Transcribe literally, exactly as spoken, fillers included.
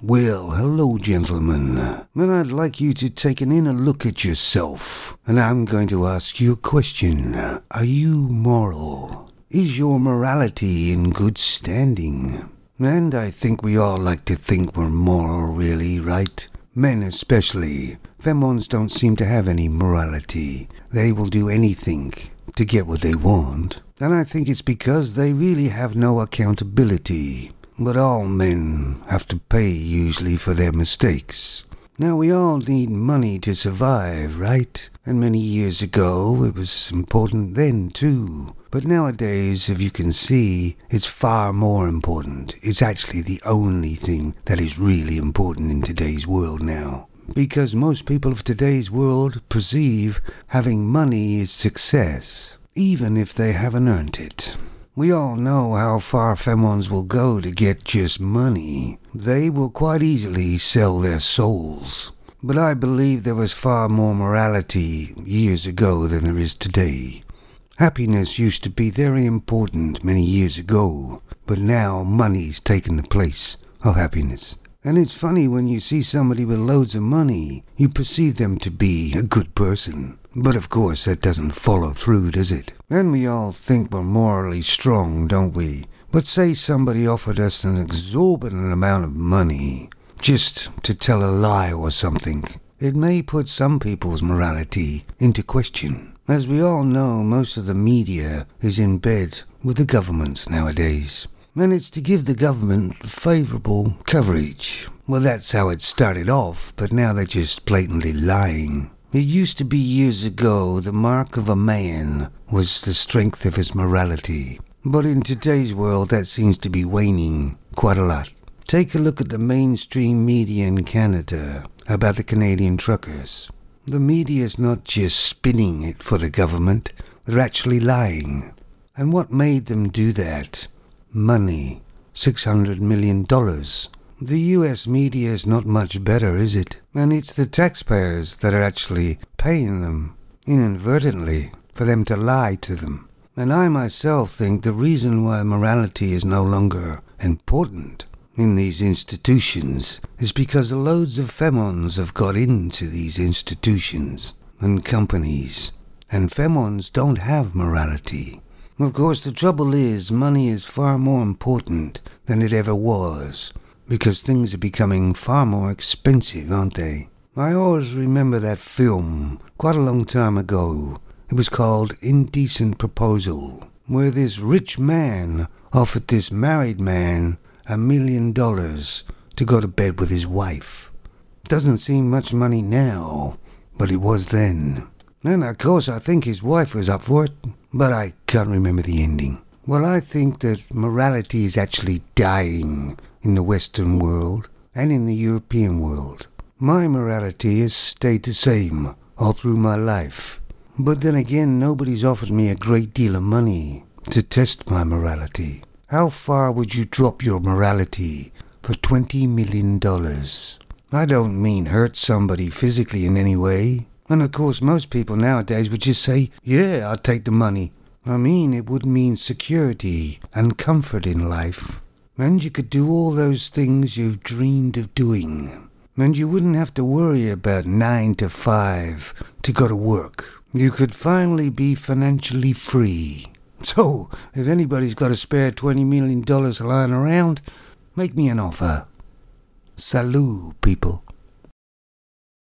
Well, hello, gentlemen. And I'd like you to take an inner look at yourself. And I'm going to ask you a question. Are you moral? Is your morality in good standing? And I think we all like to think we're moral, really, right? Men especially. Femons don't seem to have any morality. They will do anything to get what they want. And I think it's because they really have no accountability. But all men have to pay usually for their mistakes. Now we all need money to survive, right? And many years ago it was important then too. But nowadays, if you can see, it's far more important. It's actually the only thing that is really important in today's world now. Because most people of today's world perceive having money is success, even if they haven't earned it. We all know how far femons will go to get just money. They will quite easily sell their souls. But I believe there was far more morality years ago than there is today. Happiness used to be very important many years ago, but now money's taken the place of happiness. And it's funny when you see somebody with loads of money, you perceive them to be a good person. But of course that doesn't follow through, does it? And we all think we're morally strong, don't we? But say somebody offered us an exorbitant amount of money, just to tell a lie or something. It may put some people's morality into question. As we all know, most of the media is in bed with the governments nowadays. And it's to give the government favourable coverage. Well, that's how it started off, but now they're just blatantly lying. It used to be years ago the mark of a man was the strength of his morality. But in today's world that seems to be waning quite a lot. Take a look at the mainstream media in Canada about the Canadian truckers. The media is not just spinning it for the government, they're actually lying. And what made them do that? Money. six hundred million dollars. The U S media is not much better, is it? And it's the taxpayers that are actually paying them, inadvertently, for them to lie to them. And I myself think the reason why morality is no longer important in these institutions is because loads of femons have got into these institutions and companies. And femons don't have morality. Of course, the trouble is money is far more important than it ever was. Because things are becoming far more expensive, aren't they? I always remember that film, quite a long time ago. It was called Indecent Proposal, where this rich man offered this married man a million dollars to go to bed with his wife. Doesn't seem much money now, but it was then. And of course I think his wife was up for it, but I can't remember the ending. Well, I think that morality is actually dying in the Western world and in the European world. My morality has stayed the same all through my life. But then again, nobody's offered me a great deal of money to test my morality. How far would you drop your morality for twenty million dollars? I don't mean hurt somebody physically in any way. And of course, most people nowadays would just say, yeah, I'll take the money. I mean, it would mean security and comfort in life. And you could do all those things you've dreamed of doing. And you wouldn't have to worry about nine to five to go to work. You could finally be financially free. So, if anybody's got a spare twenty million dollars lying around, make me an offer. Salut, people.